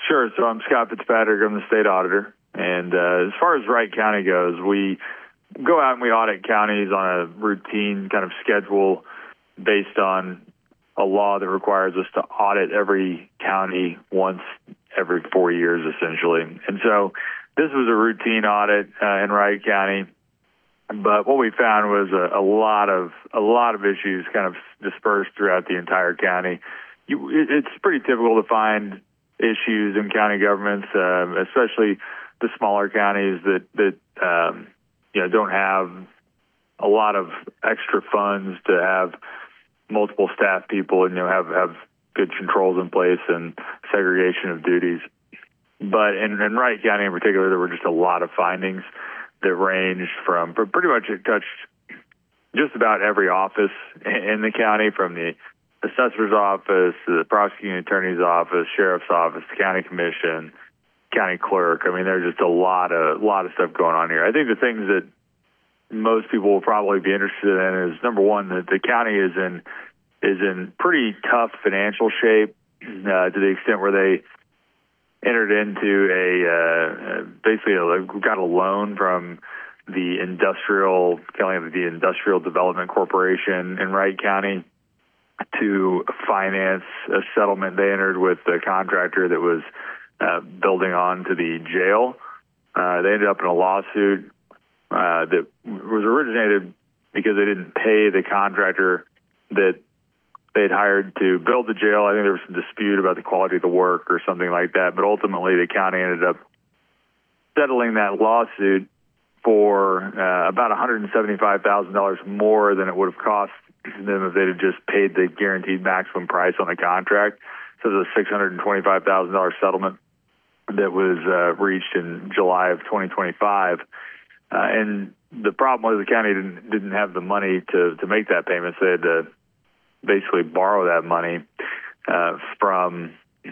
Sure. So I'm Scott Fitzpatrick. I'm the state auditor. And as far as Wright County goes, we go out and we audit counties on a routine kind of schedule based on a law that requires us to audit every county once every 4 years, essentially. And so this was a routine audit in Wright County. But what we found was a lot of issues kind of dispersed throughout the entire county. It's pretty typical to find issues in county governments, especially the smaller counties that don't have a lot of extra funds to have multiple staff people and have good controls in place and segregation of duties. But in Wright County in particular, there were just a lot of findings that ranged from pretty much it touched just about every office in the county, from the assessor's office to the prosecuting attorney's office, sheriff's office, the county commission, county clerk. I mean, there's just a lot of stuff going on here. I think the things that most people will probably be interested in is, number one, that the county is in pretty tough financial shape to the extent where they entered into basically got a loan from the Industrial Development Corporation in Wright County to finance a settlement they entered with the contractor that was building on to the jail. They ended up in a lawsuit that was originated because they didn't pay the contractor that they'd hired to build the jail. I think there was some dispute about the quality of the work or something like that, but ultimately the county ended up settling that lawsuit for about $175,000 more than it would have cost them if they'd have just paid the guaranteed maximum price on the contract. So there's a $625,000 settlement that was reached in July of 2025. And the problem was the county didn't have the money to make that payment, so they had to basically borrow that money from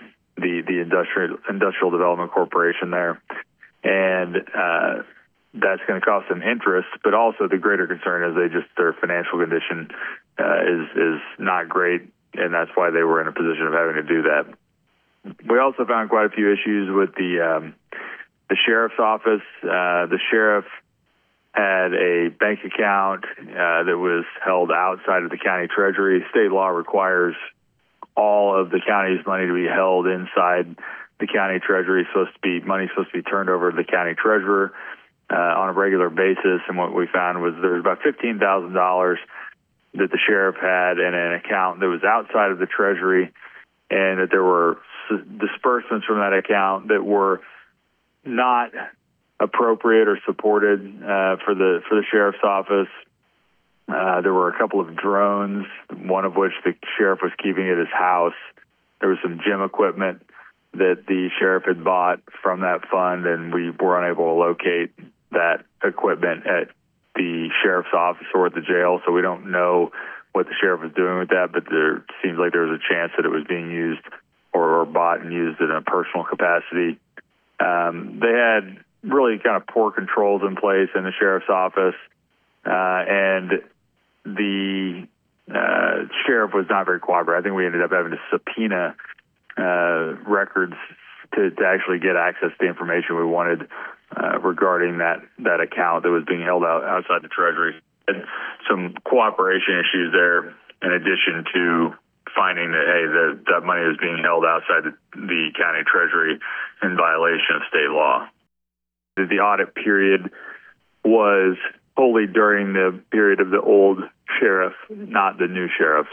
the Industrial Development Corporation there. And that's going to cost them interest, but also the greater concern is their financial condition is not great, and that's why they were in a position of having to do that. We also found quite a few issues with the sheriff's office. The sheriff had a bank account that was held outside of the county treasury. State law requires all of the county's money to be held inside the county treasury. Money's supposed to be turned over to the county treasurer on a regular basis. And what we found was there was about $15,000 that the sheriff had in an account that was outside of the treasury, and that there were disbursements from that account that were not appropriate or supported for the sheriff's office. There were a couple of drones, one of which the sheriff was keeping at his house. There was some gym equipment that the sheriff had bought from that fund, and we were unable to locate that equipment at the sheriff's office or at the jail, so we don't know what the sheriff was doing with that, but there seems like there was a chance that it was being used or bought and used in a personal capacity. They had really kind of poor controls in place in the sheriff's office, and the sheriff was not very cooperative. I think we ended up having to subpoena records to actually get access to the information we wanted regarding that account that was being held outside the treasury. And some cooperation issues there, in addition to finding that that money is being held outside the county treasury in violation of state law. The audit period was wholly during the period of the old sheriff, not the new sheriff.